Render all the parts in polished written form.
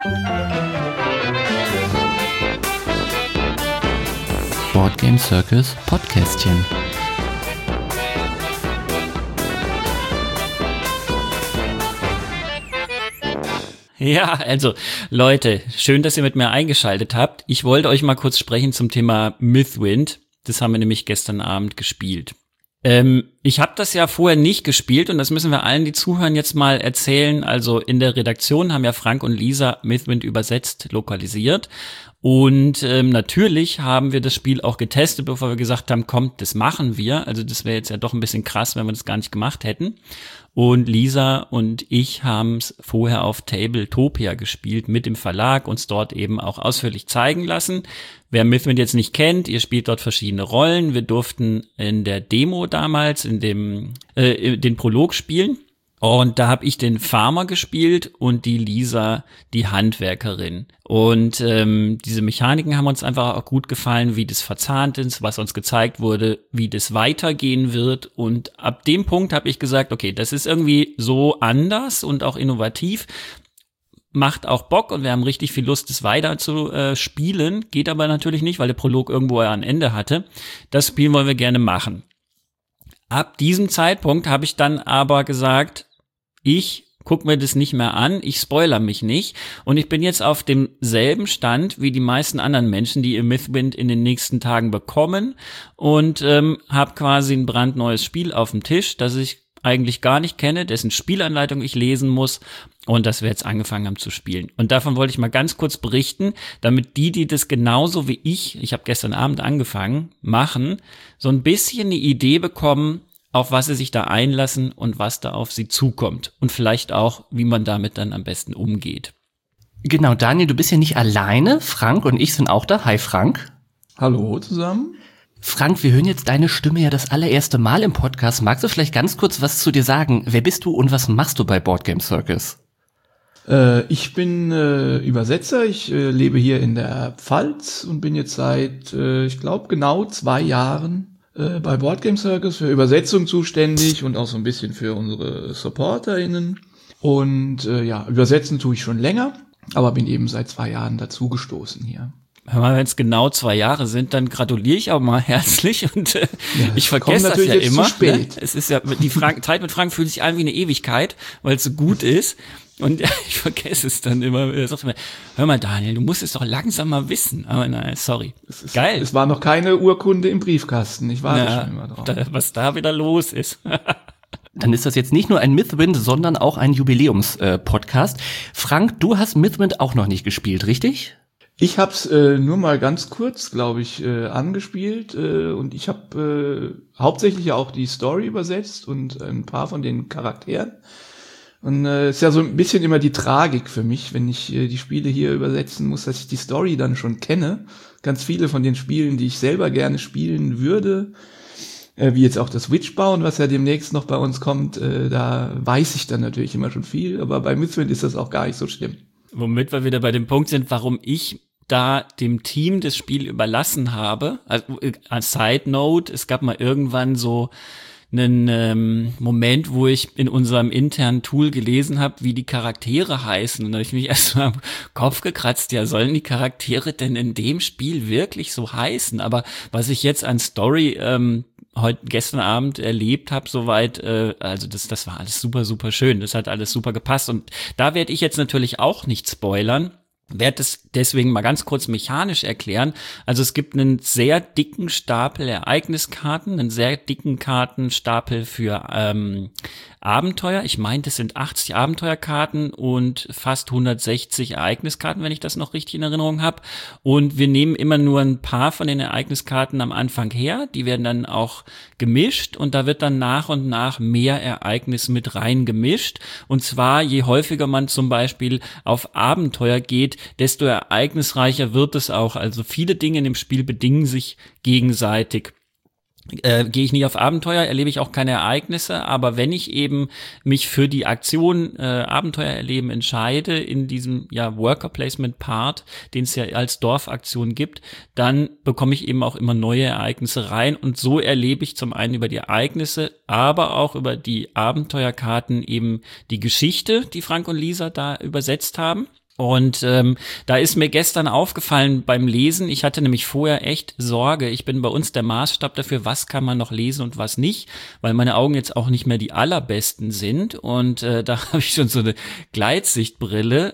Board Game Circus Podcastchen. Ja, also Leute, schön, dass ihr mit mir eingeschaltet habt. Ich wollte euch mal kurz sprechen zum Thema Mythwind. Das haben wir nämlich gestern Abend gespielt. Ich habe das ja vorher nicht gespielt und das müssen wir allen, die zuhören, jetzt mal erzählen. Also in der Redaktion haben ja Frank und Lisa Mythwind übersetzt, lokalisiert. Und natürlich haben wir das Spiel auch getestet, bevor wir gesagt haben, komm, das machen wir. Also das wäre jetzt ja doch ein bisschen krass, wenn wir das gar nicht gemacht hätten. Und Lisa und ich haben es vorher auf Tabletopia gespielt mit dem Verlag, uns dort eben auch ausführlich zeigen lassen. Wer Mythwind jetzt nicht kennt, ihr spielt dort verschiedene Rollen. Wir durften in der Demo damals den Prolog spielen. Und da habe ich den Farmer gespielt und die Lisa die Handwerkerin. Und diese Mechaniken haben uns einfach auch gut gefallen, wie das verzahnt ist, was uns gezeigt wurde, wie das weitergehen wird. Und ab dem Punkt habe ich gesagt, okay, das ist irgendwie so anders und auch innovativ. Macht auch Bock und wir haben richtig viel Lust, das weiter zu spielen. Geht aber natürlich nicht, weil der Prolog irgendwo ein Ende hatte. Das Spiel wollen wir gerne machen. Ab diesem Zeitpunkt habe ich dann aber gesagt, ich guck mir das nicht mehr an, ich spoiler mich nicht und ich bin jetzt auf demselben Stand wie die meisten anderen Menschen, die ihr Mythwind in den nächsten Tagen bekommen und habe quasi ein brandneues Spiel auf dem Tisch, das ich eigentlich gar nicht kenne, dessen Spielanleitung ich lesen muss und das wir jetzt angefangen haben zu spielen. Und davon wollte ich mal ganz kurz berichten, damit die das genauso wie ich habe gestern Abend angefangen, machen, so ein bisschen eine Idee bekommen, auf was sie sich da einlassen und was da auf sie zukommt. Und vielleicht auch, wie man damit dann am besten umgeht. Genau, Daniel, du bist ja nicht alleine. Frank und ich sind auch da. Hi, Frank. Hallo zusammen. Frank, wir hören jetzt deine Stimme ja das allererste Mal im Podcast. Magst du vielleicht ganz kurz was zu dir sagen? Wer bist du und was machst du bei Board Game Circus? Ich bin Übersetzer. Ich lebe hier in der Pfalz und bin jetzt seit, ich glaube, genau 2 Jahren bei Board Game Circus für Übersetzung zuständig und auch so ein bisschen für unsere SupporterInnen. Und übersetzen tue ich schon länger, aber bin eben seit 2 Jahren dazugestoßen hier. Wenn es genau 2 Jahre sind, dann gratuliere ich auch mal herzlich und ich vergesse das ja immer. Zu spät. Ne? Es ist ja Zeit mit Frank fühlt sich an wie eine Ewigkeit, weil es so gut ist. Und ich vergesse es dann immer. Er sagt mir, hör mal Daniel, du musst es doch langsam mal wissen. Aber nein, sorry. Geil. Es war noch keine Urkunde im Briefkasten. Ich warte schon immer drauf. Was da wieder los ist. Dann ist das jetzt nicht nur ein Mythwind, sondern auch ein Jubiläums-Podcast. Frank, du hast Mythwind auch noch nicht gespielt, richtig? Ich hab's nur mal ganz kurz, glaube ich, angespielt und ich habe hauptsächlich auch die Story übersetzt und ein paar von den Charakteren. Und ist ja so ein bisschen immer die Tragik für mich, wenn ich die Spiele hier übersetzen muss, dass ich die Story dann schon kenne. Ganz viele von den Spielen, die ich selber gerne spielen würde, wie jetzt auch das Witchbound, was ja demnächst noch bei uns kommt, da weiß ich dann natürlich immer schon viel, aber bei Mythwind ist das auch gar nicht so schlimm. Womit wir wieder bei dem Punkt sind, warum ich da dem Team das Spiel überlassen habe. Also als Side Note, es gab mal irgendwann so einen Moment, wo ich in unserem internen Tool gelesen habe, wie die Charaktere heißen. Und da habe ich mich erst mal am Kopf gekratzt, ja, sollen die Charaktere denn in dem Spiel wirklich so heißen? Aber was ich jetzt an Story gestern Abend erlebt habe, soweit, also das war alles super, super schön. Das hat alles super gepasst. Und da werde ich jetzt natürlich auch nicht spoilern. Werde es deswegen mal ganz kurz mechanisch erklären. Also es gibt einen sehr dicken Stapel Ereigniskarten, einen sehr dicken Kartenstapel für Abenteuer. Ich meine, das sind 80 Abenteuerkarten und fast 160 Ereigniskarten, wenn ich das noch richtig in Erinnerung habe. Und wir nehmen immer nur ein paar von den Ereigniskarten am Anfang her. Die werden dann auch gemischt und da wird dann nach und nach mehr Ereignis mit rein gemischt. Und zwar, je häufiger man zum Beispiel auf Abenteuer geht, desto ereignisreicher wird es auch. Also viele Dinge in dem Spiel bedingen sich gegenseitig. Gehe ich nicht auf Abenteuer, erlebe ich auch keine Ereignisse, aber wenn ich eben mich für die Aktion Abenteuer erleben entscheide, in diesem Worker Placement Part, den es ja als Dorfaktion gibt, dann bekomme ich eben auch immer neue Ereignisse rein und so erlebe ich zum einen über die Ereignisse, aber auch über die Abenteuerkarten eben die Geschichte, die Frank und Lisa da übersetzt haben. Und da ist mir gestern aufgefallen beim Lesen, ich hatte nämlich vorher echt Sorge, ich bin bei uns der Maßstab dafür, was kann man noch lesen und was nicht, weil meine Augen jetzt auch nicht mehr die allerbesten sind und da habe ich schon so eine Gleitsichtbrille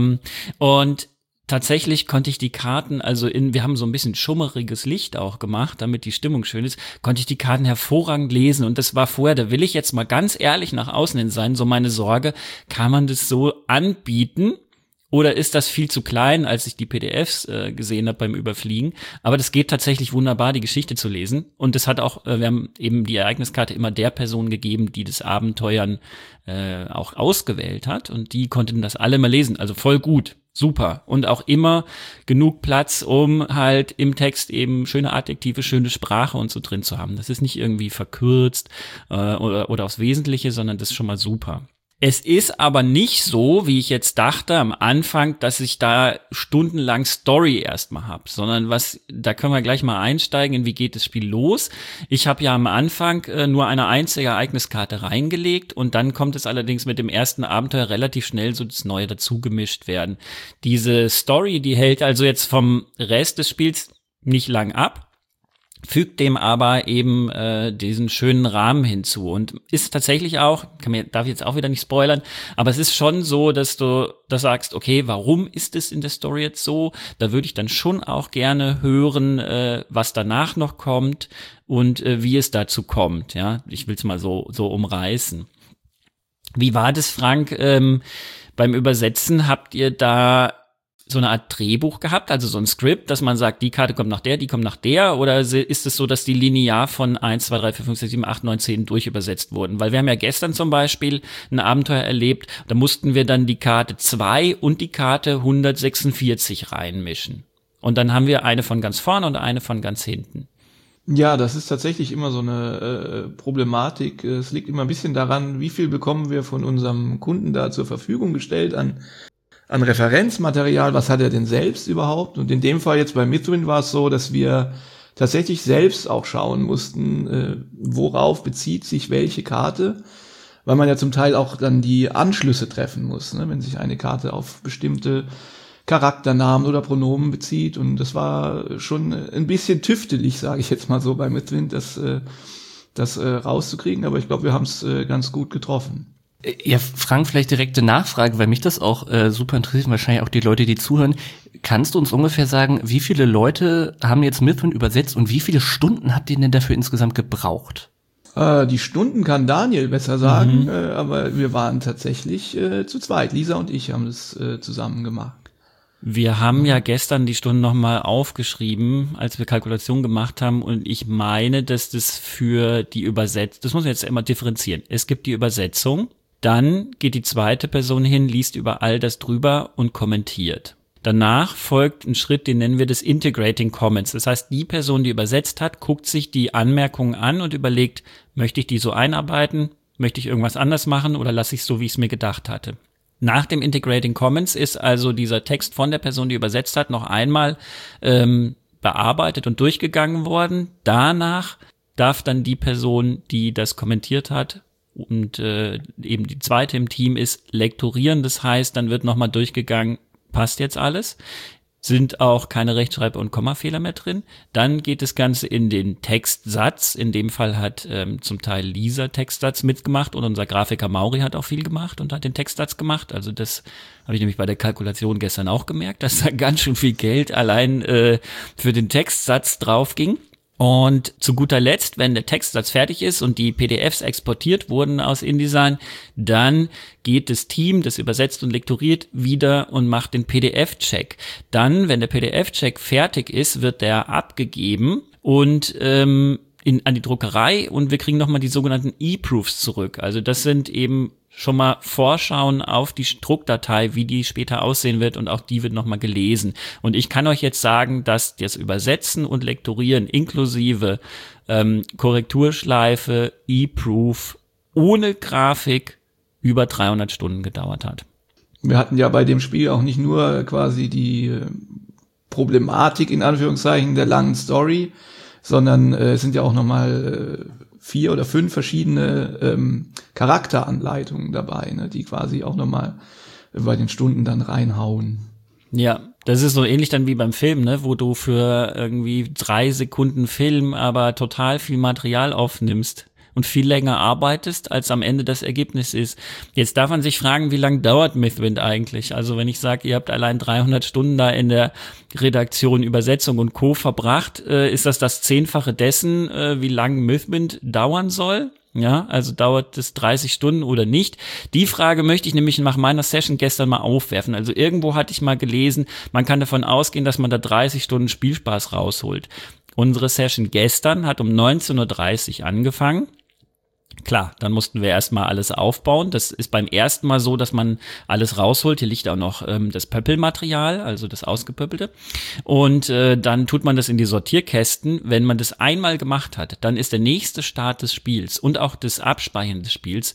und tatsächlich konnte ich die Karten, wir haben so ein bisschen schummeriges Licht auch gemacht, damit die Stimmung schön ist, konnte ich die Karten hervorragend lesen und das war vorher, da will ich jetzt mal ganz ehrlich nach außen hin sein, so meine Sorge, kann man das so anbieten? Oder ist das viel zu klein, als ich die PDFs gesehen habe beim Überfliegen? Aber das geht tatsächlich wunderbar, die Geschichte zu lesen. Und das hat auch, wir haben eben die Ereigniskarte immer der Person gegeben, die das Abenteuern auch ausgewählt hat. Und die konnten das alle mal lesen. Also voll gut, super. Und auch immer genug Platz, um halt im Text eben schöne Adjektive, schöne Sprache und so drin zu haben. Das ist nicht irgendwie verkürzt oder aufs Wesentliche, sondern das ist schon mal super. Es ist aber nicht so, wie ich jetzt dachte am Anfang, dass ich da stundenlang Story erstmal habe, sondern da können wir gleich mal einsteigen, in wie geht das Spiel los. Ich habe ja am Anfang nur eine einzige Ereigniskarte reingelegt und dann kommt es allerdings mit dem ersten Abenteuer relativ schnell so das Neue dazugemischt werden. Diese Story, die hält also jetzt vom Rest des Spiels nicht lang ab, fügt dem aber eben diesen schönen Rahmen hinzu und ist tatsächlich auch, darf ich jetzt auch wieder nicht spoilern, aber es ist schon so, dass du da sagst, okay, warum ist es in der Story jetzt so? Da würde ich dann schon auch gerne hören, was danach noch kommt und wie es dazu kommt. Ja, ich will es mal so umreißen. Wie war das, Frank? Beim Übersetzen habt ihr da so eine Art Drehbuch gehabt, also so ein Skript, dass man sagt, die Karte kommt nach der, die kommt nach der, oder ist es so, dass die linear von 1, 2, 3, 4, 5, 6, 7, 8, 9, 10 durchübersetzt wurden? Weil wir haben ja gestern zum Beispiel ein Abenteuer erlebt, da mussten wir dann die Karte 2 und die Karte 146 reinmischen. Und dann haben wir eine von ganz vorne und eine von ganz hinten. Ja, das ist tatsächlich immer so eine Problematik. Es liegt immer ein bisschen daran, wie viel bekommen wir von unserem Kunden da zur Verfügung gestellt an Referenzmaterial, was hat er denn selbst überhaupt? Und in dem Fall jetzt bei Mythwind war es so, dass wir tatsächlich selbst auch schauen mussten, worauf bezieht sich welche Karte, weil man ja zum Teil auch dann die Anschlüsse treffen muss, ne? Wenn sich eine Karte auf bestimmte Charakternamen oder Pronomen bezieht. Und das war schon ein bisschen tüftelig, sage ich jetzt mal so, bei Mythwind, das rauszukriegen. Aber ich glaube, wir haben es ganz gut getroffen. Ja, Frank, vielleicht direkte Nachfrage, weil mich das auch super interessiert, wahrscheinlich auch die Leute, die zuhören. Kannst du uns ungefähr sagen, wie viele Leute haben jetzt Mythwind übersetzt und wie viele Stunden habt ihr denn dafür insgesamt gebraucht? Die Stunden kann Daniel besser sagen, aber wir waren tatsächlich zu zweit. Lisa und ich haben das zusammen gemacht. Wir haben ja gestern die Stunden nochmal aufgeschrieben, als wir Kalkulationen gemacht haben, und ich meine, dass das für die Übersetzung, das muss man jetzt immer differenzieren. Es gibt die Übersetzung, dann geht die zweite Person hin, liest über all das drüber und kommentiert. Danach folgt ein Schritt, den nennen wir das Integrating Comments. Das heißt, die Person, die übersetzt hat, guckt sich die Anmerkungen an und überlegt, möchte ich die so einarbeiten, möchte ich irgendwas anders machen oder lasse ich es so, wie ich es mir gedacht hatte. Nach dem Integrating Comments ist also dieser Text von der Person, die übersetzt hat, noch einmal bearbeitet und durchgegangen worden. Danach darf dann die Person, die das kommentiert hat und eben die zweite im Team ist, lektorieren. Das heißt, dann wird nochmal durchgegangen, passt jetzt alles? Sind auch keine Rechtschreib- und Kommafehler mehr drin. Dann geht das Ganze in den Textsatz. In dem Fall hat zum Teil Lisa Textsatz mitgemacht und unser Grafiker Mauri hat auch viel gemacht und hat den Textsatz gemacht. Also das habe ich nämlich bei der Kalkulation gestern auch gemerkt, dass da ganz schön viel Geld allein für den Textsatz drauf ging. Und zu guter Letzt, wenn der Textsatz fertig ist und die PDFs exportiert wurden aus InDesign, dann geht das Team, das übersetzt und lektoriert, wieder und macht den PDF-Check. Dann, wenn der PDF-Check fertig ist, wird der abgegeben und an die Druckerei und wir kriegen nochmal die sogenannten E-Proofs zurück. Also das sind eben schon mal Vorschauen auf die Druckdatei, wie die später aussehen wird, und auch die wird nochmal gelesen. Und ich kann euch jetzt sagen, dass das Übersetzen und Lektorieren inklusive Korrekturschleife, E-Proof ohne Grafik über 300 Stunden gedauert hat. Wir hatten ja bei dem Spiel auch nicht nur quasi die Problematik in Anführungszeichen der langen Story, sondern es sind ja auch nochmal 4 oder 5 verschiedene Charakteranleitungen dabei, ne, die quasi auch nochmal bei den Stunden dann reinhauen. Ja, das ist so ähnlich dann wie beim Film, ne, wo du für irgendwie 3 Sekunden Film aber total viel Material aufnimmst und viel länger arbeitest, als am Ende das Ergebnis ist. Jetzt darf man sich fragen, wie lang dauert Mythwind eigentlich? Also wenn ich sage, ihr habt allein 300 Stunden da in der Redaktion, Übersetzung und Co. verbracht, ist das 10-fache dessen, wie lang Mythwind dauern soll? Ja, also dauert es 30 Stunden oder nicht? Die Frage möchte ich nämlich nach meiner Session gestern mal aufwerfen. Also irgendwo hatte ich mal gelesen, man kann davon ausgehen, dass man da 30 Stunden Spielspaß rausholt. Unsere Session gestern hat um 19:30 Uhr angefangen. Klar, dann mussten wir erstmal alles aufbauen. Das ist beim ersten Mal so, dass man alles rausholt. Hier liegt auch noch das Pöppelmaterial, also das Ausgepöppelte. Und dann tut man das in die Sortierkästen. Wenn man das einmal gemacht hat, dann ist der nächste Start des Spiels und auch das Abspeichern des Spiels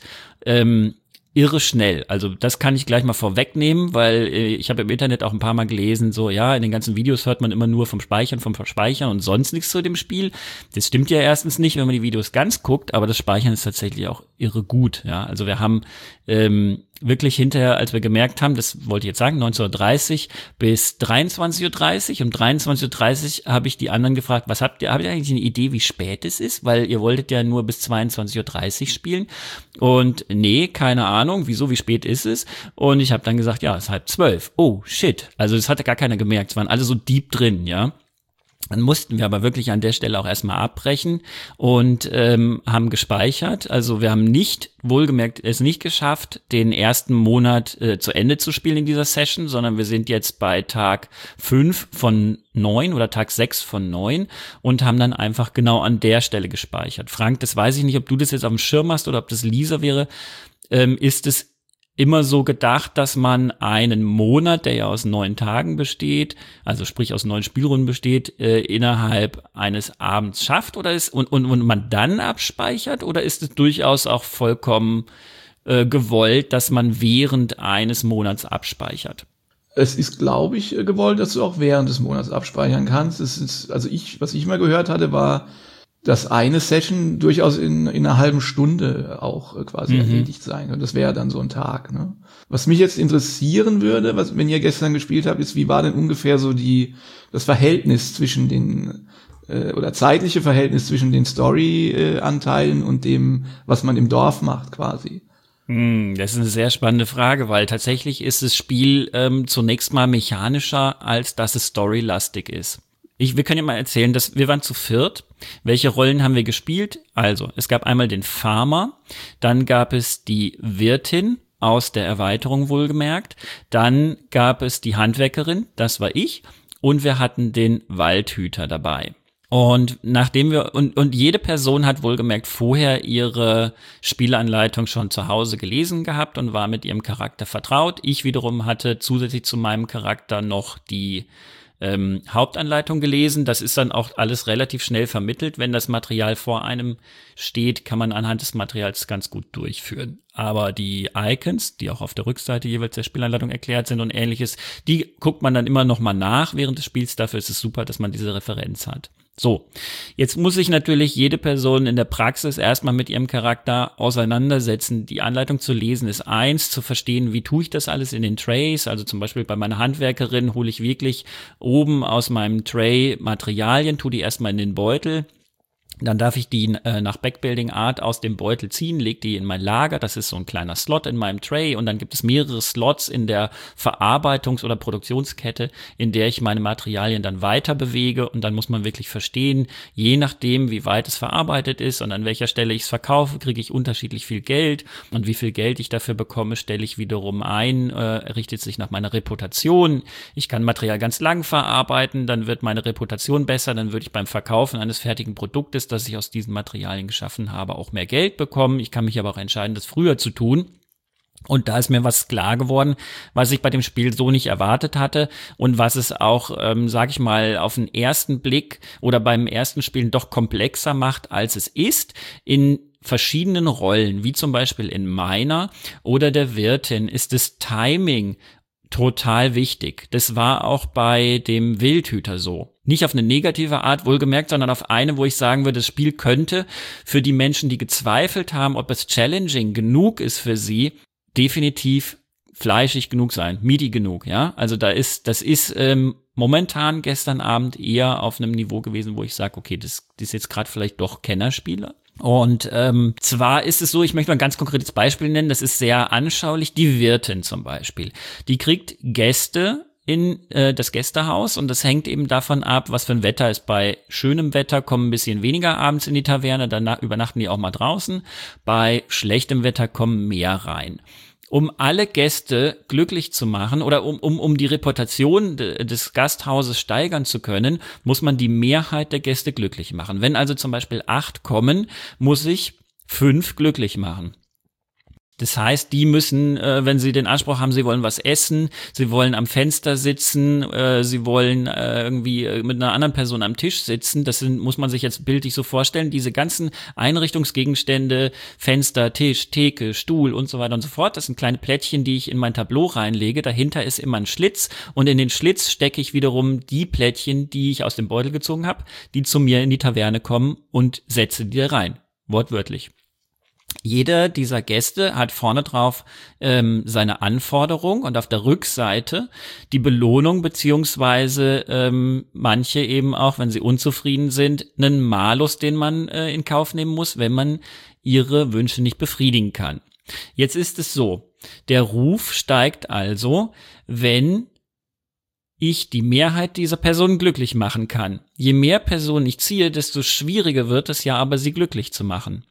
irre schnell. Also das kann ich gleich mal vorwegnehmen, weil ich habe im Internet auch ein paar Mal gelesen, so ja, in den ganzen Videos hört man immer nur vom Speichern und sonst nichts zu dem Spiel. Das stimmt ja erstens nicht, wenn man die Videos ganz guckt, aber das Speichern ist tatsächlich auch irre gut. Ja, also wir haben wirklich hinterher, als wir gemerkt haben, das wollte ich jetzt sagen, 19:30 bis 23:30 Uhr. Um 23:30 Uhr habe ich die anderen gefragt, habt ihr eigentlich eine Idee, wie spät es ist? Weil ihr wolltet ja nur bis 22:30 Uhr spielen. Und nee, keine Ahnung, wieso, wie spät ist es? Und ich habe dann gesagt, ja, es ist 11:30. Oh, shit. Also das hatte gar keiner gemerkt. Es waren alle so deep drin, ja. Dann mussten wir aber wirklich an der Stelle auch erstmal abbrechen und haben gespeichert. Also wir haben wohlgemerkt, es nicht geschafft, den ersten Monat zu Ende zu spielen in dieser Session, sondern wir sind jetzt bei Tag 5 von 9 oder Tag 6 von 9 und haben dann einfach genau an der Stelle gespeichert. Frank, das weiß ich nicht, ob du das jetzt auf dem Schirm hast oder ob das Lisa wäre. Ist es immer so gedacht, dass man einen Monat, der ja aus 9 Tagen besteht, also sprich aus 9 Spielrunden besteht, innerhalb eines Abends schafft oder und man dann abspeichert, oder ist es durchaus auch vollkommen gewollt, dass man während eines Monats abspeichert? Es ist, glaube ich, gewollt, dass du auch während des Monats abspeichern kannst. Was ich mal gehört hatte, war, dass eine Session durchaus in einer halben Stunde auch quasi erledigt sein kann. Das wäre dann so ein Tag, ne? Was mich jetzt interessieren würde, wenn ihr gestern gespielt habt, ist, wie war denn ungefähr so das Verhältnis zwischen den oder zeitliche Verhältnis zwischen den Story-Anteilen und dem, was man im Dorf macht quasi? Das ist eine sehr spannende Frage, weil tatsächlich ist das Spiel zunächst mal mechanischer, als dass es storylastig ist. Wir können ja mal erzählen, dass wir waren zu 4. Welche Rollen haben wir gespielt? Also, es gab einmal den Farmer, dann gab es die Wirtin, aus der Erweiterung wohlgemerkt, dann gab es die Handwerkerin, das war ich, und wir hatten den Waldhüter dabei. Und nachdem und jede Person hat wohlgemerkt vorher ihre Spielanleitung schon zu Hause gelesen gehabt und war mit ihrem Charakter vertraut. Ich wiederum hatte zusätzlich zu meinem Charakter noch die Hauptanleitung gelesen. Das ist dann auch alles relativ schnell vermittelt. Wenn das Material vor einem steht, kann man anhand des Materials ganz gut durchführen. Aber die Icons, die auch auf der Rückseite jeweils der Spielanleitung erklärt sind und ähnliches, die guckt man dann immer noch mal nach während des Spiels. Dafür ist es super, dass man diese Referenz hat. So, jetzt muss sich natürlich jede Person in der Praxis erstmal mit ihrem Charakter auseinandersetzen. Die Anleitung zu lesen ist eins, zu verstehen, wie tue ich das alles in den Trays. Also zum Beispiel bei meiner Handwerkerin hole ich wirklich oben aus meinem Tray Materialien, tue die erstmal in den Beutel. Dann darf ich die nach Backbuilding Art aus dem Beutel ziehen, leg die in mein Lager, das ist so ein kleiner Slot in meinem Tray, und dann gibt es mehrere Slots in der Verarbeitungs- oder Produktionskette, in der ich meine Materialien dann weiter bewege, und dann muss man wirklich verstehen, je nachdem, wie weit es verarbeitet ist und an welcher Stelle ich es verkaufe, kriege ich unterschiedlich viel Geld, und wie viel Geld ich dafür bekomme, stelle ich wiederum ein, richtet sich nach meiner Reputation. Ich kann Material ganz lang verarbeiten, dann wird meine Reputation besser, dann würde ich beim Verkaufen eines fertigen Produktes, das ich aus diesen Materialien geschaffen habe, auch mehr Geld bekommen. Ich kann mich aber auch entscheiden, das früher zu tun. Und da ist mir was klar geworden, was ich bei dem Spiel so nicht erwartet hatte und was es auch, sag ich mal, auf den ersten Blick oder beim ersten Spielen doch komplexer macht, als es ist. In verschiedenen Rollen, wie zum Beispiel in meiner oder der Wirtin, ist das Timing total wichtig. Das war auch bei dem Wildhüter so. Nicht auf eine negative Art, wohlgemerkt, sondern auf eine, wo ich sagen würde, das Spiel könnte für die Menschen, die gezweifelt haben, ob es challenging genug ist für sie, definitiv fleischig genug sein, meaty genug, ja. Also das ist momentan gestern Abend eher auf einem Niveau gewesen, wo ich sage, okay, das ist jetzt gerade vielleicht doch Kennerspieler. Und zwar ist es so, ich möchte mal ein ganz konkretes Beispiel nennen, das ist sehr anschaulich, die Wirtin zum Beispiel. Die kriegt Gäste in das Gästehaus und das hängt eben davon ab, was für ein Wetter ist. Bei schönem Wetter kommen ein bisschen weniger abends in die Taverne, danach übernachten die auch mal draußen. Bei schlechtem Wetter kommen mehr rein. Um alle Gäste glücklich zu machen oder um die Reputation des Gasthauses steigern zu können, muss man die Mehrheit der Gäste glücklich machen. Wenn also zum Beispiel 8 kommen, muss ich 5 glücklich machen. Das heißt, die müssen, wenn sie den Anspruch haben, sie wollen was essen, sie wollen am Fenster sitzen, sie wollen irgendwie mit einer anderen Person am Tisch sitzen, muss man sich jetzt bildlich so vorstellen, diese ganzen Einrichtungsgegenstände, Fenster, Tisch, Theke, Stuhl und so weiter und so fort, das sind kleine Plättchen, die ich in mein Tableau reinlege, dahinter ist immer ein Schlitz und in den Schlitz stecke ich wiederum die Plättchen, die ich aus dem Beutel gezogen habe, die zu mir in die Taverne kommen und setze die da rein, wortwörtlich. Jeder dieser Gäste hat vorne drauf seine Anforderung und auf der Rückseite die Belohnung beziehungsweise manche eben auch, wenn sie unzufrieden sind, einen Malus, den man in Kauf nehmen muss, wenn man ihre Wünsche nicht befriedigen kann. Jetzt ist es so, der Ruf steigt also, wenn ich die Mehrheit dieser Personen glücklich machen kann. Je mehr Personen ich ziehe, desto schwieriger wird es ja aber, sie glücklich zu machen.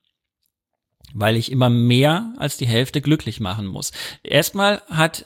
Weil ich immer mehr als die Hälfte glücklich machen muss. Erstmal hat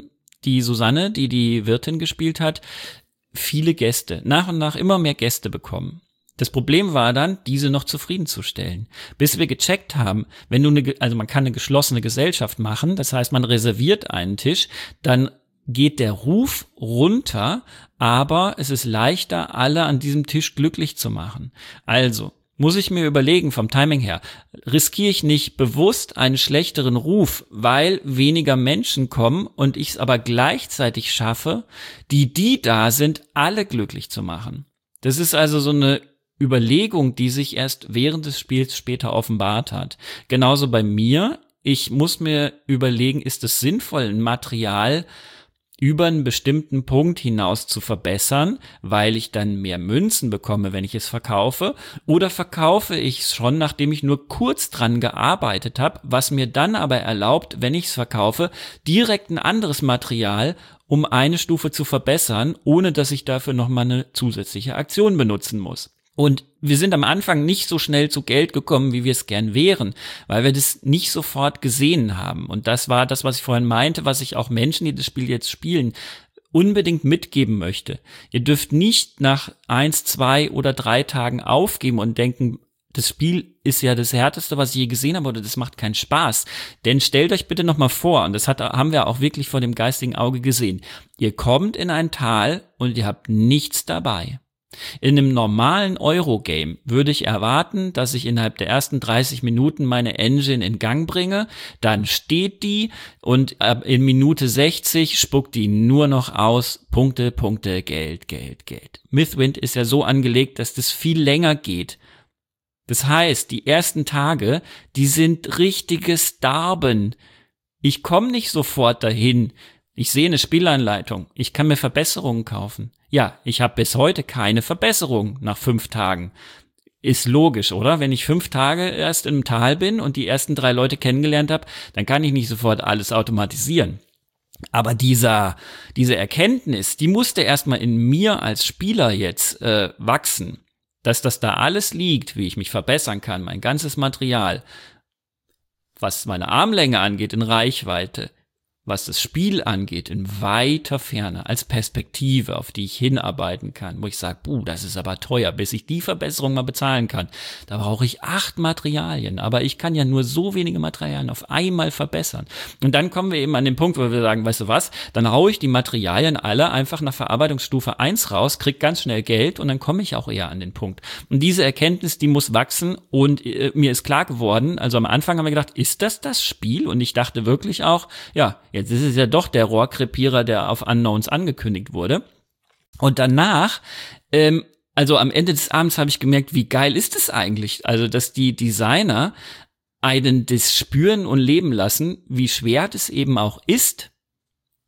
die Susanne, die die Wirtin gespielt hat, viele Gäste, nach und nach immer mehr Gäste bekommen. Das Problem war dann, diese noch zufriedenzustellen. Bis wir gecheckt haben, wenn also man kann eine geschlossene Gesellschaft machen, das heißt, man reserviert einen Tisch, dann geht der Ruf runter, aber es ist leichter, alle an diesem Tisch glücklich zu machen. Also muss ich mir überlegen, vom Timing her, riskiere ich nicht bewusst einen schlechteren Ruf, weil weniger Menschen kommen und ich es aber gleichzeitig schaffe, die da sind, alle glücklich zu machen. Das ist also so eine Überlegung, die sich erst während des Spiels später offenbart hat. Genauso bei mir. Ich muss mir überlegen, ist es sinnvoll, ein Material über einen bestimmten Punkt hinaus zu verbessern, weil ich dann mehr Münzen bekomme, wenn ich es verkaufe, oder verkaufe ich es schon, nachdem ich nur kurz dran gearbeitet habe, was mir dann aber erlaubt, wenn ich es verkaufe, direkt ein anderes Material, um eine Stufe zu verbessern, ohne dass ich dafür nochmal eine zusätzliche Aktion benutzen muss. Und wir sind am Anfang nicht so schnell zu Geld gekommen, wie wir es gern wären, weil wir das nicht sofort gesehen haben. Und das war das, was ich vorhin meinte, was ich auch Menschen, die das Spiel jetzt spielen, unbedingt mitgeben möchte. Ihr dürft nicht nach 1, 2 oder 3 Tagen aufgeben und denken, das Spiel ist ja das Härteste, was ich je gesehen habe, oder das macht keinen Spaß. Denn stellt euch bitte nochmal vor, und das haben wir auch wirklich vor dem geistigen Auge gesehen, ihr kommt in ein Tal und ihr habt nichts dabei. In einem normalen Eurogame würde ich erwarten, dass ich innerhalb der ersten 30 Minuten meine Engine in Gang bringe, dann steht die und in Minute 60 spuckt die nur noch aus Punkte, Punkte, Geld, Geld, Geld. Mythwind ist ja so angelegt, dass das viel länger geht. Das heißt, die ersten Tage, die sind richtiges Darben. Ich komme nicht sofort dahin. Ich sehe eine Spielanleitung. Ich kann mir Verbesserungen kaufen. Ja, ich habe bis heute keine Verbesserung nach 5 Tagen. Ist logisch, oder? Wenn ich 5 Tage erst im Tal bin und die ersten 3 Leute kennengelernt habe, dann kann ich nicht sofort alles automatisieren. Aber diese Erkenntnis, die musste erstmal in mir als Spieler jetzt wachsen. Dass das da alles liegt, wie ich mich verbessern kann, mein ganzes Material, was meine Armlänge angeht in Reichweite, was das Spiel angeht, in weiter Ferne, als Perspektive, auf die ich hinarbeiten kann, wo ich sage, das ist aber teuer, bis ich die Verbesserung mal bezahlen kann. Da brauche ich 8 Materialien, aber ich kann ja nur so wenige Materialien auf einmal verbessern. Und dann kommen wir eben an den Punkt, wo wir sagen, weißt du was, dann haue ich die Materialien alle einfach nach Verarbeitungsstufe 1 raus, krieg ganz schnell Geld und dann komme ich auch eher an den Punkt. Und diese Erkenntnis, die muss wachsen und mir ist klar geworden, also am Anfang haben wir gedacht, ist das Spiel? Und ich dachte wirklich auch, ja, jetzt ist es ja doch der Rohrkrepierer, der auf Unknowns angekündigt wurde. Und danach, also am Ende des Abends habe ich gemerkt, wie geil ist es eigentlich? Also, dass die Designer einen das spüren und leben lassen, wie schwer das eben auch ist,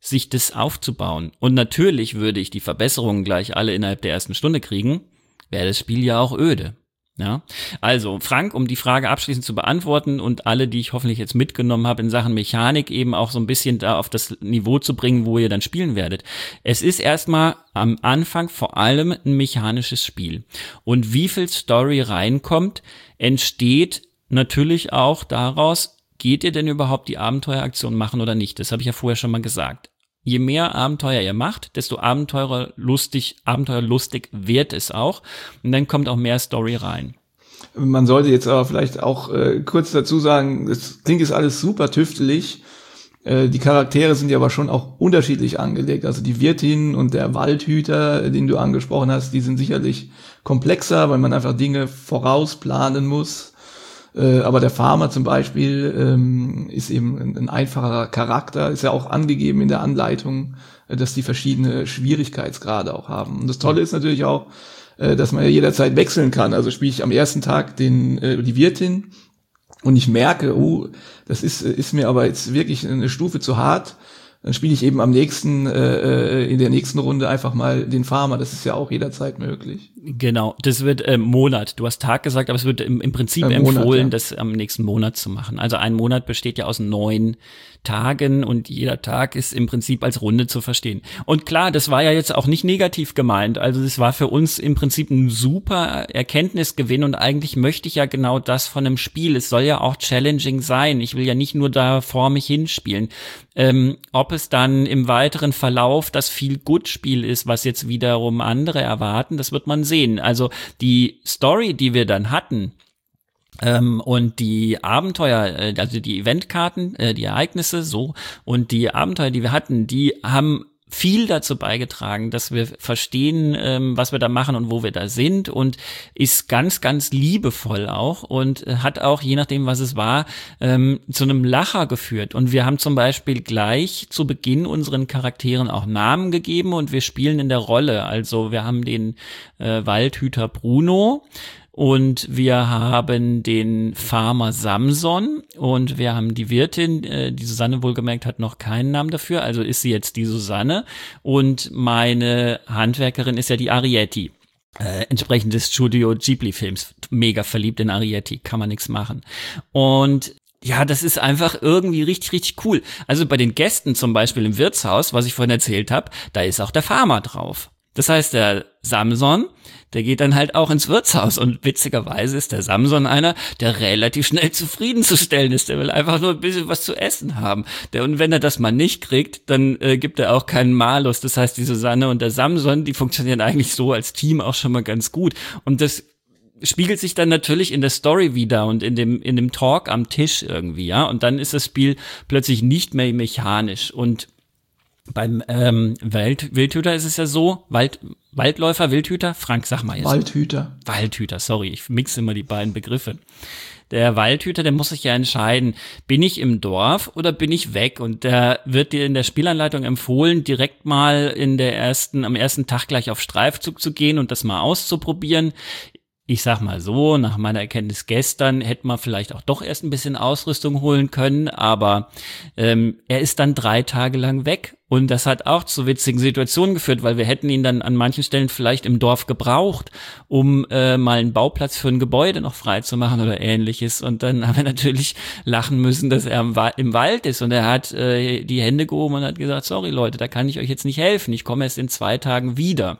sich das aufzubauen. Und natürlich würde ich die Verbesserungen gleich alle innerhalb der ersten Stunde kriegen, wäre das Spiel ja auch öde. Ja, also Frank, um die Frage abschließend zu beantworten und alle, die ich hoffentlich jetzt mitgenommen habe in Sachen Mechanik, eben auch so ein bisschen da auf das Niveau zu bringen, wo ihr dann spielen werdet. Es ist erstmal am Anfang vor allem ein mechanisches Spiel. Und wie viel Story reinkommt, entsteht natürlich auch daraus, geht ihr denn überhaupt die Abenteueraktion machen oder nicht? Das habe ich ja vorher schon mal gesagt. Je mehr Abenteuer ihr macht, desto abenteuerlustig wird es auch. Und dann kommt auch mehr Story rein. Man sollte jetzt aber vielleicht auch kurz dazu sagen, das klingt jetzt alles super tüftelig. Die Charaktere sind ja aber schon auch unterschiedlich angelegt. Also die Wirtin und der Waldhüter, den du angesprochen hast, die sind sicherlich komplexer, weil man einfach Dinge vorausplanen muss. Aber der Farmer zum Beispiel ist eben ein einfacher Charakter, ist ja auch angegeben in der Anleitung, dass die verschiedene Schwierigkeitsgrade auch haben. Und das Tolle ist natürlich auch, dass man ja jederzeit wechseln kann. Also spiele ich am ersten Tag die Wirtin und ich merke, das ist mir aber jetzt wirklich eine Stufe zu hart. Dann spiele ich eben in der nächsten Runde einfach mal den Farmer. Das ist ja auch jederzeit möglich. Genau, das wird Monat. Du hast Tag gesagt, aber es wird im Prinzip empfohlen, das am nächsten Monat zu machen. Also ein Monat besteht ja aus 9 Tagen und jeder Tag ist im Prinzip als Runde zu verstehen. Und klar, das war ja jetzt auch nicht negativ gemeint. Also das war für uns im Prinzip ein super Erkenntnisgewinn und eigentlich möchte ich ja genau das von einem Spiel. Es soll ja auch challenging sein. Ich will ja nicht nur da vor mich hinspielen. Ob es dann im weiteren Verlauf das Feel-Good-Spiel ist, was jetzt wiederum andere erwarten, das wird man sehen. Also die Story, die wir dann hatten, und die Abenteuer, also die Eventkarten, die Ereignisse so und die Abenteuer, die wir hatten, die haben viel dazu beigetragen, dass wir verstehen, was wir da machen und wo wir da sind und ist ganz, ganz liebevoll auch und hat auch, je nachdem, was es war, zu einem Lacher geführt. Und wir haben zum Beispiel gleich zu Beginn unseren Charakteren auch Namen gegeben und wir spielen in der Rolle. Also wir haben den Waldhüter Bruno, und wir haben den Farmer Samson und wir haben die Wirtin, die Susanne wohlgemerkt hat noch keinen Namen dafür, also ist sie jetzt die Susanne und meine Handwerkerin ist ja die Arietti. Entsprechend des Studio Ghibli-Films, mega verliebt in Arietti, kann man nichts machen. Und ja, das ist einfach irgendwie richtig, richtig cool. Also bei den Gästen zum Beispiel im Wirtshaus, was ich vorhin erzählt habe, da ist auch der Farmer drauf. Das heißt, der Samson, der geht dann halt auch ins Wirtshaus und witzigerweise ist der Samson einer, der relativ schnell zufriedenzustellen ist. Der will einfach nur ein bisschen was zu essen haben. Und wenn er das mal nicht kriegt, dann gibt er auch keinen Malus. Das heißt, die Susanne und der Samson, die funktionieren eigentlich so als Team auch schon mal ganz gut. Und das spiegelt sich dann natürlich in der Story wieder und in dem Talk am Tisch irgendwie, ja. Und dann ist das Spiel plötzlich nicht mehr mechanisch und beim Wildhüter ist es ja so, Waldläufer, Wildhüter, Frank, sag mal jetzt. Waldhüter, sorry, ich mixe immer die beiden Begriffe. Der Waldhüter, der muss sich ja entscheiden, bin ich im Dorf oder bin ich weg? Und der wird dir in der Spielanleitung empfohlen, direkt mal am ersten Tag gleich auf Streifzug zu gehen und das mal auszuprobieren. Ich sag mal so, nach meiner Erkenntnis gestern hätte man vielleicht auch doch erst ein bisschen Ausrüstung holen können, aber er ist dann 3 Tage lang weg und das hat auch zu witzigen Situationen geführt, weil wir hätten ihn dann an manchen Stellen vielleicht im Dorf gebraucht, um mal einen Bauplatz für ein Gebäude noch frei zu machen oder ähnliches und dann haben wir natürlich lachen müssen, dass er im Wald ist und er hat die Hände gehoben und hat gesagt, sorry Leute, da kann ich euch jetzt nicht helfen, ich komme erst in 2 Tagen wieder.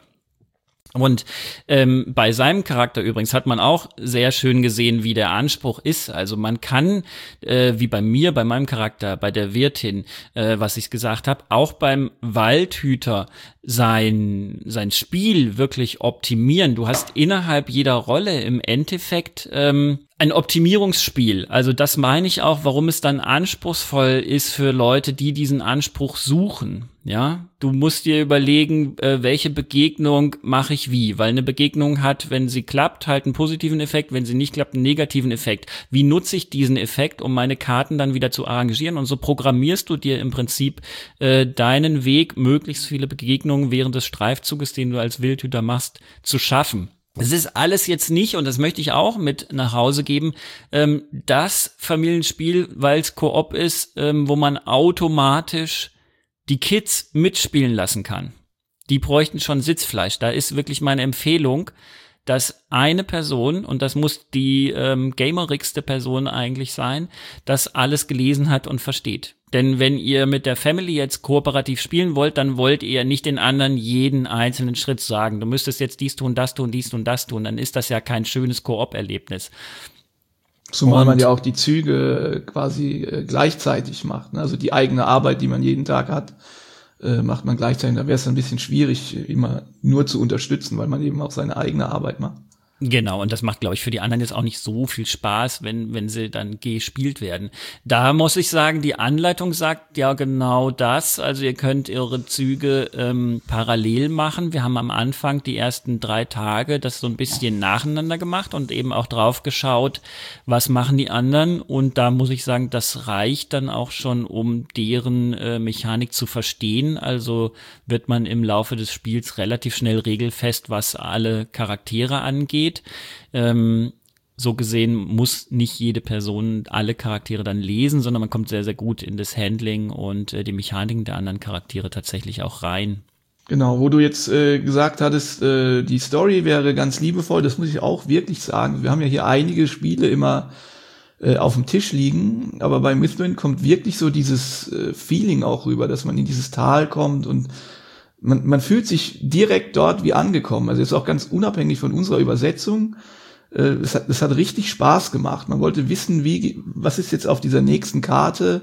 Und bei seinem Charakter übrigens hat man auch sehr schön gesehen, wie der Anspruch ist. Also man kann, wie bei meinem Charakter, bei der Wirtin, was ich gesagt habe, auch beim Waldhüter sein Spiel wirklich optimieren. Du hast innerhalb jeder Rolle im Endeffekt ein Optimierungsspiel. Also das meine ich auch, warum es dann anspruchsvoll ist für Leute, die diesen Anspruch suchen. Ja, du musst dir überlegen, welche Begegnung mache ich wie, weil eine Begegnung hat, wenn sie klappt, halt einen positiven Effekt, wenn sie nicht klappt, einen negativen Effekt. Wie nutze ich diesen Effekt, um meine Karten dann wieder zu arrangieren? Und so programmierst du dir im Prinzip deinen Weg, möglichst viele Begegnungen während des Streifzuges, den du als Wildhüter machst, zu schaffen. Es ist alles jetzt nicht, und das möchte ich auch mit nach Hause geben, das Familienspiel, weil es Koop ist, wo man automatisch die Kids mitspielen lassen kann. Die bräuchten schon Sitzfleisch. Da ist wirklich meine Empfehlung, dass eine Person, und das muss die gamerigste Person eigentlich sein, das alles gelesen hat und versteht. Denn wenn ihr mit der Family jetzt kooperativ spielen wollt, dann wollt ihr nicht den anderen jeden einzelnen Schritt sagen. Du müsstest jetzt dies tun, das tun, dies tun, das tun. Dann ist das ja kein schönes Koop-Erlebnis. Zumal man ja auch die Züge quasi gleichzeitig macht. Ne? Also die eigene Arbeit, die man jeden Tag hat, macht man gleichzeitig. Da wäre es ein bisschen schwierig, immer nur zu unterstützen, weil man eben auch seine eigene Arbeit macht. Genau, und das macht, glaube ich, für die anderen jetzt auch nicht so viel Spaß, wenn sie dann gespielt werden. Da muss ich sagen, die Anleitung sagt ja genau das. Also ihr könnt eure Züge parallel machen. Wir haben am Anfang die ersten 3 Tage das so ein bisschen nacheinander gemacht und eben auch drauf geschaut, was machen die anderen. Und da muss ich sagen, das reicht dann auch schon, um deren Mechanik zu verstehen. Also wird man im Laufe des Spiels relativ schnell regelfest, was alle Charaktere angeht. So gesehen muss nicht jede Person alle Charaktere dann lesen, sondern man kommt sehr, sehr gut in das Handling und die Mechaniken der anderen Charaktere tatsächlich auch rein. Genau, wo du jetzt gesagt hattest, die Story wäre ganz liebevoll, das muss ich auch wirklich sagen. Wir haben ja hier einige Spiele immer auf dem Tisch liegen, aber bei Mythwind kommt wirklich so dieses Feeling auch rüber, dass man in dieses Tal kommt und man fühlt sich direkt dort wie angekommen. Also ist auch ganz unabhängig von unserer Übersetzung. Es hat richtig Spaß gemacht. Man wollte wissen, was ist jetzt auf dieser nächsten Karte,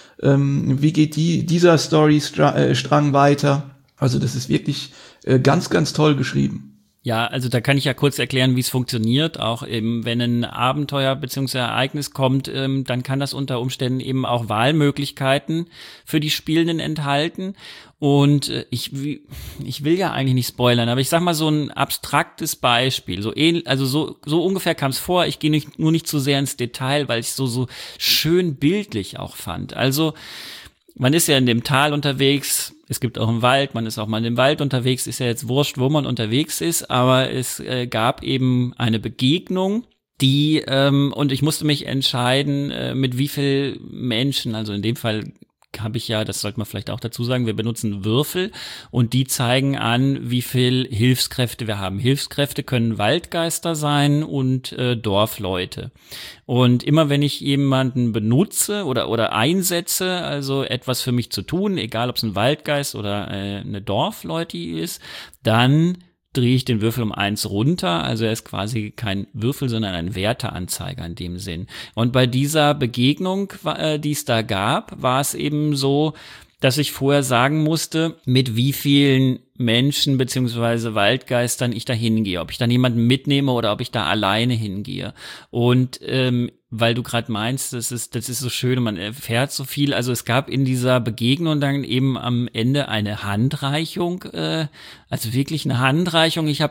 wie geht dieser Storystrang weiter. Also das ist wirklich ganz, ganz toll geschrieben. Ja, also da kann ich ja kurz erklären, wie es funktioniert. Auch eben, wenn ein Abenteuer bzw. Ereignis kommt, dann kann das unter Umständen eben auch Wahlmöglichkeiten für die Spielenden enthalten. Und ich will ja eigentlich nicht spoilern, aber ich sag mal so ein abstraktes Beispiel. So ungefähr kam es vor. Ich gehe nur nicht zu sehr ins Detail, weil ich es so schön bildlich auch fand. Also man ist ja in dem Tal unterwegs, es gibt auch einen Wald, man ist auch mal in dem Wald unterwegs, ist ja jetzt wurscht, wo man unterwegs ist, aber es gab eben eine Begegnung, die, und ich musste mich entscheiden, mit wie viel Menschen, also in dem Fall habe ich ja, das sollte man vielleicht auch dazu sagen, wir benutzen Würfel und die zeigen an, wie viel Hilfskräfte wir haben. Hilfskräfte können Waldgeister sein und Dorfleute. Und immer wenn ich jemanden benutze oder einsetze, also etwas für mich zu tun, egal ob es ein Waldgeist oder eine Dorfleuti ist, dann drehe ich den Würfel um 1 runter, also er ist quasi kein Würfel, sondern ein Werteanzeiger in dem Sinn. Und bei dieser Begegnung, die es da gab, war es eben so, dass ich vorher sagen musste, mit wie vielen Menschen beziehungsweise Waldgeistern ich da hingehe, ob ich dann jemanden mitnehme oder ob ich da alleine hingehe. Und weil du gerade meinst, das ist so schön und man erfährt so viel. Also es gab in dieser Begegnung dann eben am Ende eine Handreichung, also wirklich eine Handreichung. Ich habe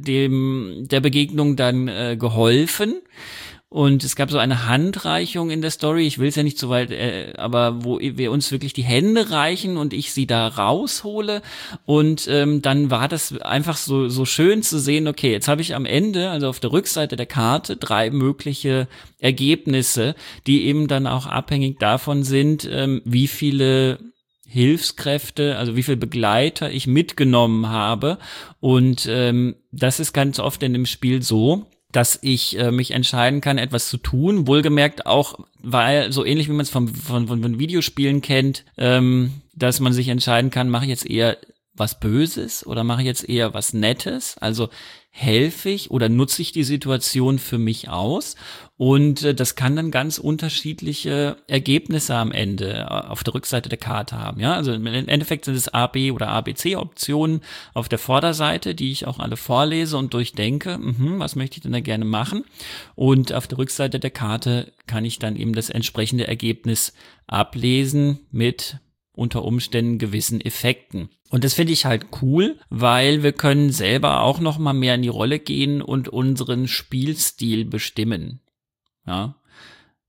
der Begegnung dann geholfen. Und es gab so eine Handreichung in der Story, ich will es ja nicht so weit, aber wo wir uns wirklich die Hände reichen und ich sie da raushole. Und dann war das einfach so schön zu sehen, okay, jetzt habe ich am Ende, also auf der Rückseite der Karte, 3 mögliche Ergebnisse, die eben dann auch abhängig davon sind, wie viele Hilfskräfte, also wie viele Begleiter ich mitgenommen habe. Und das ist ganz oft in dem Spiel so, dass ich mich entscheiden kann, etwas zu tun, wohlgemerkt auch, weil so ähnlich wie man es von Videospielen kennt, dass man sich entscheiden kann, mache ich jetzt eher was Böses oder mache ich jetzt eher was Nettes, also helfe ich oder nutze ich die Situation für mich aus und das kann dann ganz unterschiedliche Ergebnisse am Ende auf der Rückseite der Karte haben, ja, also im Endeffekt sind es A, B oder ABC-Optionen auf der Vorderseite, die ich auch alle vorlese und durchdenke, was möchte ich denn da gerne machen, und auf der Rückseite der Karte kann ich dann eben das entsprechende Ergebnis ablesen mit unter Umständen gewissen Effekten. Und das finde ich halt cool, weil wir können selber auch noch mal mehr in die Rolle gehen und unseren Spielstil bestimmen. Ja.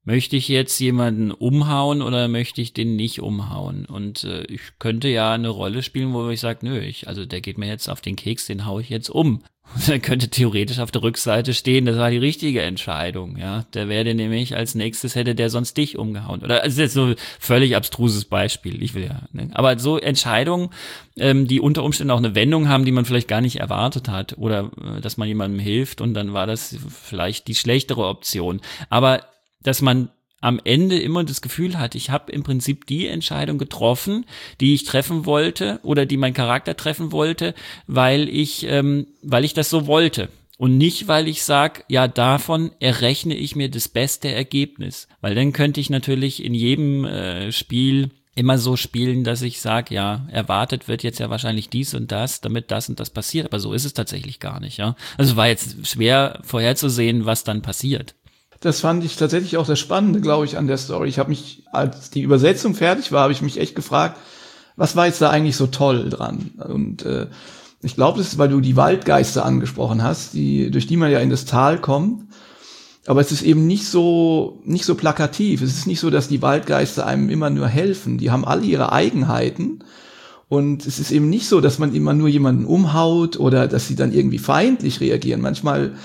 möchte ich jetzt jemanden umhauen oder möchte ich den nicht umhauen? Und ich könnte ja eine Rolle spielen, wo ich sage, nö, also der geht mir jetzt auf den Keks, den hau ich jetzt um. Und dann könnte theoretisch auf der Rückseite stehen, das war die richtige Entscheidung, ja. Der wäre nämlich als nächstes, hätte der sonst dich umgehauen. Oder, also das ist jetzt so ein völlig abstruses Beispiel, ich will ja, ne? Aber so Entscheidungen, die unter Umständen auch eine Wendung haben, die man vielleicht gar nicht erwartet hat. Oder dass man jemandem hilft und dann war das vielleicht die schlechtere Option. Aber dass man am Ende immer das Gefühl hat, ich habe im Prinzip die Entscheidung getroffen, die ich treffen wollte oder die mein Charakter treffen wollte, weil ich das so wollte. Und nicht, weil ich sage, ja, davon errechne ich mir das beste Ergebnis. Weil dann könnte ich natürlich in jedem Spiel immer so spielen, dass ich sage, ja, erwartet wird jetzt ja wahrscheinlich dies und das, damit das und das passiert. Aber so ist es tatsächlich gar nicht, ja. Also war jetzt schwer vorherzusehen, was dann passiert. Das fand ich tatsächlich auch das Spannende, glaube ich, an der Story. Ich habe mich, als die Übersetzung fertig war, habe ich mich echt gefragt, was war jetzt da eigentlich so toll dran? Und ich glaube, das ist, weil du die Waldgeister angesprochen hast, durch die man ja in das Tal kommt. Aber es ist eben nicht so plakativ. Es ist nicht so, dass die Waldgeister einem immer nur helfen. Die haben alle ihre Eigenheiten. Und es ist eben nicht so, dass man immer nur jemanden umhaut oder dass sie dann irgendwie feindlich reagieren. Manchmal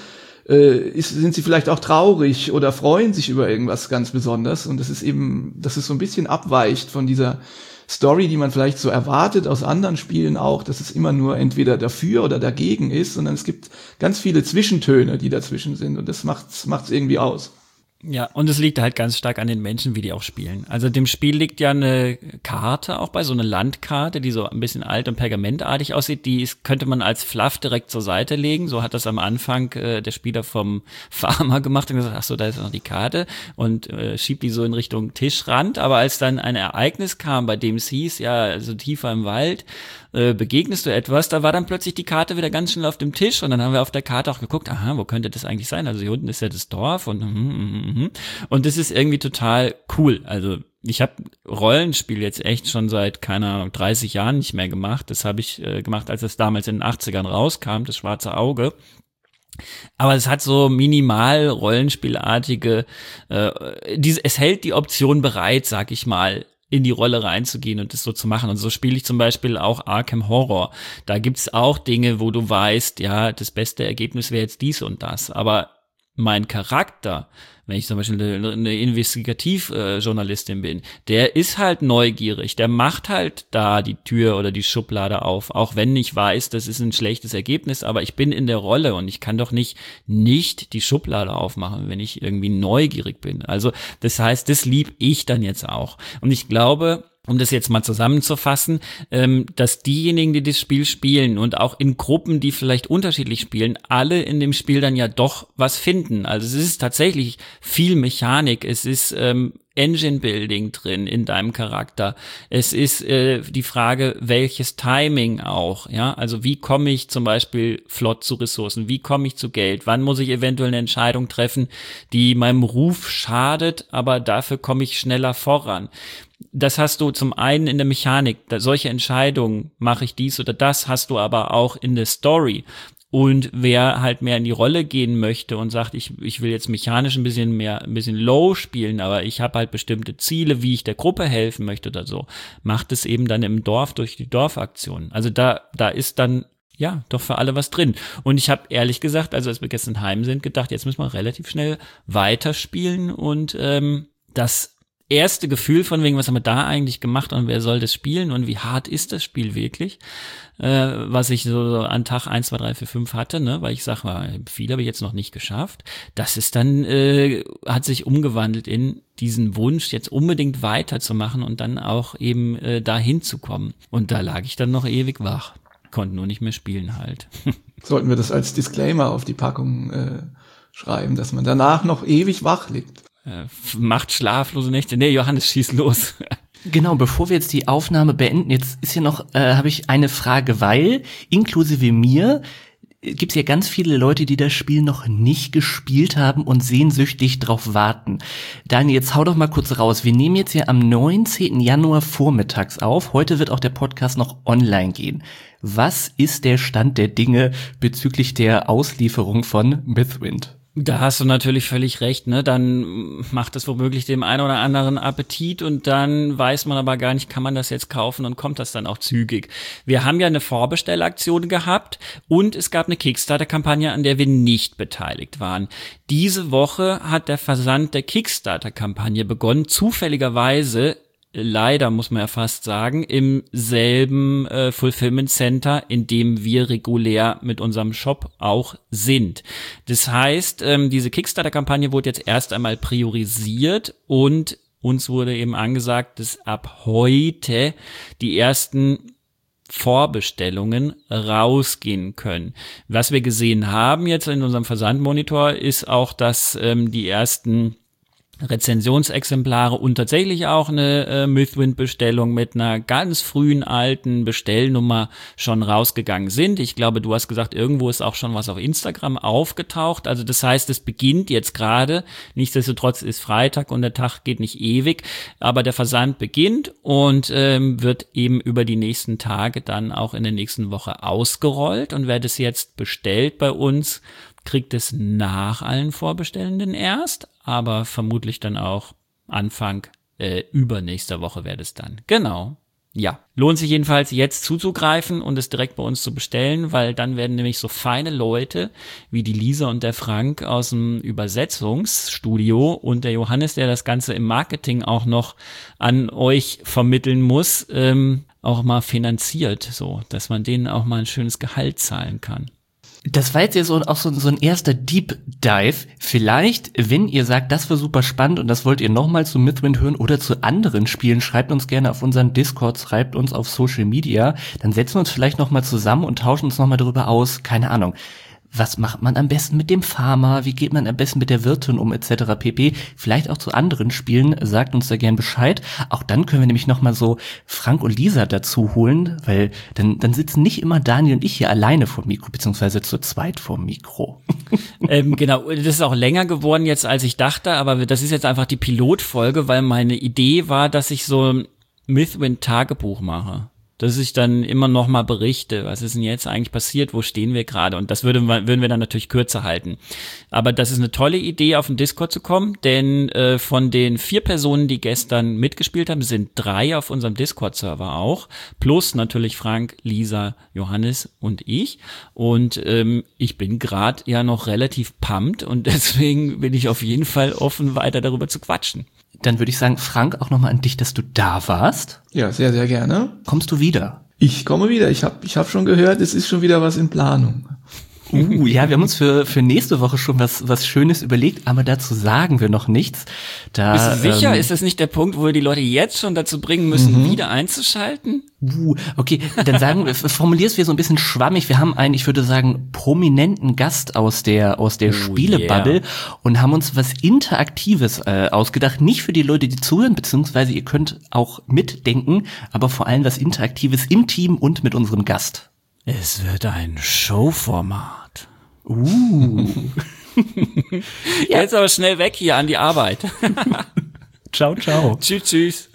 sind sie vielleicht auch traurig oder freuen sich über irgendwas ganz Besonderes. Und das ist eben, dass es so ein bisschen abweicht von dieser Story, die man vielleicht so erwartet aus anderen Spielen auch, dass es immer nur entweder dafür oder dagegen ist, sondern es gibt ganz viele Zwischentöne, die dazwischen sind. Und das macht's irgendwie aus. Ja, und es liegt halt ganz stark an den Menschen, wie die auch spielen. Also dem Spiel liegt ja eine Karte auch bei, so eine Landkarte, die so ein bisschen alt und pergamentartig aussieht. Die könnte man als Fluff direkt zur Seite legen. So hat das am Anfang der Spieler vom Farmer gemacht und gesagt, ach so, da ist noch die Karte und schiebt die so in Richtung Tischrand. Aber als dann ein Ereignis kam, bei dem es hieß, ja, also tiefer im Wald, begegnest du etwas, da war dann plötzlich die Karte wieder ganz schnell auf dem Tisch und dann haben wir auf der Karte auch geguckt, aha, wo könnte das eigentlich sein? Also hier unten ist ja das Dorf und das ist irgendwie total cool. Also ich habe Rollenspiel jetzt echt schon seit, keine Ahnung, 30 Jahren nicht mehr gemacht. Das habe ich gemacht, als es damals in den 80ern rauskam, das Schwarze Auge. Aber es hat so minimal rollenspielartige, es hält die Option bereit, sag ich mal, in die Rolle reinzugehen und das so zu machen. Und so spiele ich zum Beispiel auch Arkham Horror. Da gibt's auch Dinge, wo du weißt, ja, das beste Ergebnis wäre jetzt dies und das. Aber mein Charakter, wenn ich zum Beispiel eine Investigativjournalistin bin, der ist halt neugierig, der macht halt da die Tür oder die Schublade auf, auch wenn ich weiß, das ist ein schlechtes Ergebnis, aber ich bin in der Rolle und ich kann doch nicht die Schublade aufmachen, wenn ich irgendwie neugierig bin. Also das heißt, das lieb ich dann jetzt auch. Und ich glaube, um das jetzt mal zusammenzufassen, dass diejenigen, die das Spiel spielen und auch in Gruppen, die vielleicht unterschiedlich spielen, alle in dem Spiel dann ja doch was finden. Also es ist tatsächlich viel Mechanik, es ist Engine-Building drin in deinem Charakter. Es ist die Frage, welches Timing auch, ja, also wie komme ich zum Beispiel flott zu Ressourcen, wie komme ich zu Geld, wann muss ich eventuell eine Entscheidung treffen, die meinem Ruf schadet, aber dafür komme ich schneller voran. Das hast du zum einen in der Mechanik, solche Entscheidungen, mache ich dies oder das, hast du aber auch in der Story. Und wer halt mehr in die Rolle gehen möchte und sagt, ich will jetzt mechanisch ein bisschen low spielen, aber ich habe halt bestimmte Ziele, wie ich der Gruppe helfen möchte oder so, macht es eben dann im Dorf durch die Dorfaktion. Also da ist dann ja doch für alle was drin. Und ich habe ehrlich gesagt, also als wir gestern heim sind, gedacht, jetzt müssen wir relativ schnell weiterspielen und das erste Gefühl von wegen, was haben wir da eigentlich gemacht und wer soll das spielen und wie hart ist das Spiel wirklich, was ich so an Tag 1, 2, 3, 4, 5 hatte, ne, weil ich sage, viel habe ich jetzt noch nicht geschafft. Das ist dann, hat sich umgewandelt in diesen Wunsch, jetzt unbedingt weiterzumachen und dann auch eben dahin zu kommen. Und da lag ich dann noch ewig wach. Konnte nur nicht mehr spielen halt. Sollten wir das als Disclaimer auf die Packung schreiben, dass man danach noch ewig wach liegt. Macht schlaflose Nächte. Nee, Johannes, schieß los. Genau, bevor wir jetzt die Aufnahme beenden, jetzt ist hier noch, habe ich eine Frage, weil inklusive mir gibt's ja ganz viele Leute, die das Spiel noch nicht gespielt haben und sehnsüchtig drauf warten. Daniel, jetzt hau doch mal kurz raus. Wir nehmen jetzt ja am 19. Januar vormittags auf. Heute wird auch der Podcast noch online gehen. Was ist der Stand der Dinge bezüglich der Auslieferung von Mythwind? Da hast du natürlich völlig recht, ne? Dann macht es womöglich dem einen oder anderen Appetit und dann weiß man aber gar nicht, kann man das jetzt kaufen und kommt das dann auch zügig. Wir haben ja eine Vorbestellaktion gehabt und es gab eine Kickstarter-Kampagne, an der wir nicht beteiligt waren. Diese Woche hat der Versand der Kickstarter-Kampagne begonnen, zufälligerweise, leider muss man ja fast sagen, im selben Fulfillment Center, in dem wir regulär mit unserem Shop auch sind. Das heißt, diese Kickstarter-Kampagne wurde jetzt erst einmal priorisiert und uns wurde eben angesagt, dass ab heute die ersten Vorbestellungen rausgehen können. Was wir gesehen haben jetzt in unserem Versandmonitor ist auch, dass die ersten Rezensionsexemplare und tatsächlich auch eine Mythwind-Bestellung mit einer ganz frühen alten Bestellnummer schon rausgegangen sind. Ich glaube, du hast gesagt, irgendwo ist auch schon was auf Instagram aufgetaucht. Also das heißt, es beginnt jetzt gerade. Nichtsdestotrotz ist Freitag und der Tag geht nicht ewig, aber der Versand beginnt und wird eben über die nächsten Tage dann auch in der nächsten Woche ausgerollt. Und wer das jetzt bestellt bei uns, kriegt es nach allen Vorbestellenden erst, aber vermutlich dann auch Anfang übernächster Woche wäre das dann. Genau. Ja, lohnt sich jedenfalls jetzt zuzugreifen und es direkt bei uns zu bestellen, weil dann werden nämlich so feine Leute wie die Lisa und der Frank aus dem Übersetzungsstudio und der Johannes, der das Ganze im Marketing auch noch an euch vermitteln muss, auch mal finanziert, so, dass man denen auch mal ein schönes Gehalt zahlen kann. Das war jetzt ja so ein erster Deep Dive. Vielleicht, wenn ihr sagt, das war super spannend und das wollt ihr nochmal zu Mythwind hören oder zu anderen Spielen, schreibt uns gerne auf unseren Discord, schreibt uns auf Social Media. Dann setzen wir uns vielleicht nochmal zusammen und tauschen uns nochmal darüber aus. Keine Ahnung. Was macht man am besten mit dem Farmer? Wie geht man am besten mit der Wirtin um, etc. pp. Vielleicht auch zu anderen Spielen. Sagt uns da gern Bescheid. Auch dann können wir nämlich noch mal so Frank und Lisa dazu holen, weil dann sitzen nicht immer Daniel und ich hier alleine vor dem Mikro, beziehungsweise zu zweit vor dem Mikro. Genau, das ist auch länger geworden jetzt, als ich dachte, aber das ist jetzt einfach die Pilotfolge, weil meine Idee war, dass ich so ein Mythwind-Tagebuch mache. Dass ich dann immer noch mal berichte, was ist denn jetzt eigentlich passiert, wo stehen wir gerade, und das würden wir dann natürlich kürzer halten. Aber das ist eine tolle Idee, auf den Discord zu kommen, denn von den 4 Personen, die gestern mitgespielt haben, sind 3 auf unserem Discord-Server auch, plus natürlich Frank, Lisa, Johannes und ich, und ich bin gerade ja noch relativ pumped und deswegen bin ich auf jeden Fall offen, weiter darüber zu quatschen. Dann würde ich sagen, Frank, auch nochmal an dich, dass du da warst. Ja, sehr, sehr gerne. Kommst du wieder? Ich komme wieder. Ich hab schon gehört, es ist schon wieder was in Planung. Ja, wir haben uns für nächste Woche schon was Schönes überlegt, aber dazu sagen wir noch nichts. Bist du sicher? Ist das nicht der Punkt, wo wir die Leute jetzt schon dazu bringen müssen, wieder einzuschalten? Okay, dann formulierst wir so ein bisschen schwammig. Wir haben einen, ich würde sagen, prominenten Gast aus der Spielebubble und haben uns was Interaktives ausgedacht. Nicht für die Leute, die zuhören, beziehungsweise ihr könnt auch mitdenken, aber vor allem was Interaktives im Team und mit unserem Gast. Es wird ein Showformat. Jetzt aber schnell weg hier an die Arbeit. Ciao, ciao. Tschüss, tschüss.